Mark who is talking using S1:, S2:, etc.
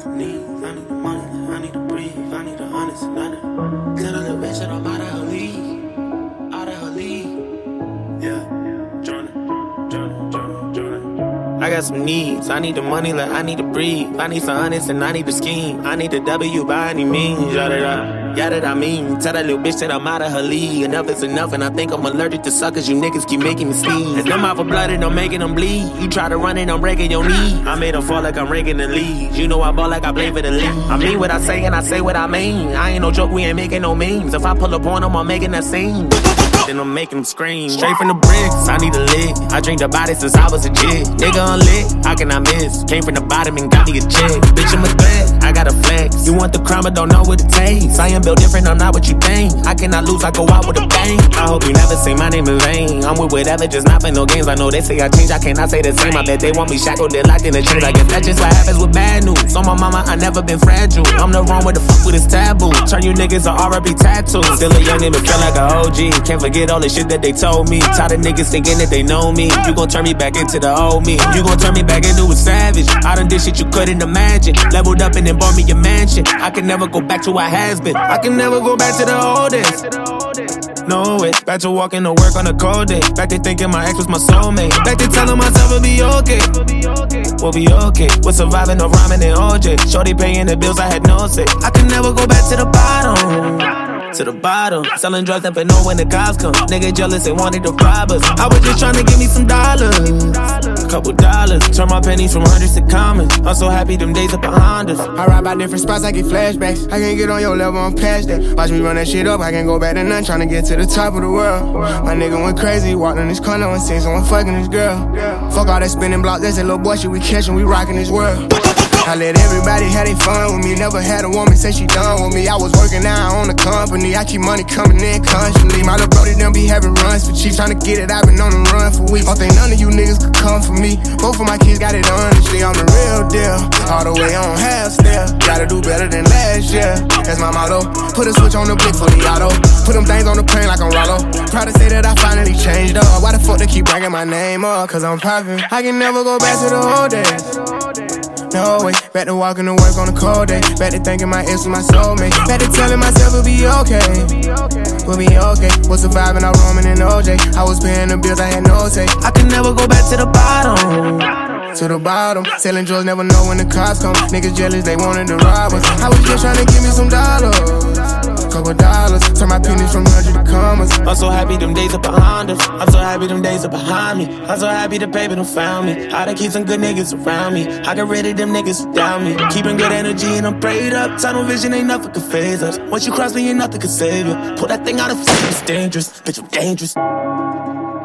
S1: some needs, I need the money, I need to breathe, I need the honest and honest. Tell a little bitch that I'm out of her league, out of her league. Yeah, Jordan. I got some needs, I need the money like I need to breathe. I need some honest and I need to scheme. I need the W by any means, yeah that I mean. Tell that little bitch that I'm out of her league. Enough is enough and I think I'm allergic to suckers. You niggas keep making me sneeze. And them out for blood and I'm making them bleed. You try to run it, I'm breaking your knee. I made them fall like I'm raking the leaves. You know I ball like I play for the league. I mean what I say and I say what I mean. I ain't no joke, we ain't making no memes. If I pull up on them, I'm making that scene. Then I'm making them scream. Straight from the bricks, I need a lick. I drink the body since I was a jig. Nigga unlit, how can I miss? Came from the bottom and got me a check. Bitch, I'm a threat, I got a flex. You want the crown but don't know what it takes. I am built different, I'm not what you think. I cannot lose, I go out with a bang. I hope you never say my name in vain. I'm with whatever, just not for no games. I know they say I change, I cannot say the same. I bet they want me shackled, they're locked in the chains. I guess that's just what happens with bad news. On my mama, I never been fragile. I'm the wrong with the fuck with this taboo. Turn you niggas to R.I.P. tattoos. Still a youngin' but feel like a OG. Can't forget all the shit that they told me. Tired of niggas thinking that they know me. You gon' turn me back into the old me. You gon' turn me back into a savage. I done did shit you couldn't imagine. Leveled up and then bought me a mansion. I can never go back to what has been. I can never go back to the old days. No way. Back to walking to work on a cold day. Back to thinking my ex was my soulmate. Back to telling myself it'll be okay. We'll be okay. We're surviving no rhyming and OJ. Shorty paying the bills, I had no say. I can never go back to the bottom. To the bottom, selling drugs, never know when the cops come. Nigga jealous, they wanted to rob us. I was just trying to give me some dollars, a couple dollars. Turn my pennies from hundreds to commons. I'm so happy them days are behind us.
S2: I ride by different spots, I get flashbacks. I can't get on your level, I'm past that. Watch me run that shit up, I can't go back to none. Trying to get to the top of the world. My nigga went crazy, walked in this corner and seen someone fucking this girl. Fuck all that spinning block, that's that little boy shit we catchin', we rockin' this world. I let everybody have their fun with me. Never had a woman say she done with me. I was working now on the company. I keep money coming in constantly. My little brody done be having runs for cheap. Trying to get it, I've been on the run for weeks. Don't think none of you niggas could come for me. Both of my kids got it honestly. I'm the real deal. All the way on half step. Gotta do better than last year. That's my motto. Put a switch on the blick for the auto. Put them things on the plane like I'm Rollo. Proud to say that I finally changed up. Why the fuck they keep bringing my name up? Cause I'm poppin'. I can never go back to the old days. No way, back to walking to work on a cold day. Back to thinking my ex was my soulmate. Back to telling myself it'll be okay. We'll be okay. Was surviving out roaming in OJ. I was paying the bills, I had no say. I can never go back to the bottom. To the bottom, selling drugs, never know when the cops come. Niggas jealous, they wanted to rob us. I was just trying to give me some dollars, couple dollars. Turn my pennies from 100 to commas.
S1: I'm so happy them days are behind us. I'm so happy them days are behind me. I'm so happy the paper done found me. I done keep some good niggas around me. I got rid of them niggas who down me. Keeping good energy and I'm prayed up. Tunnel vision ain't nothing could phase us. Once you cross me, ain't nothing could save you. Pull that thing out of sight, it's dangerous. Bitch, I'm dangerous.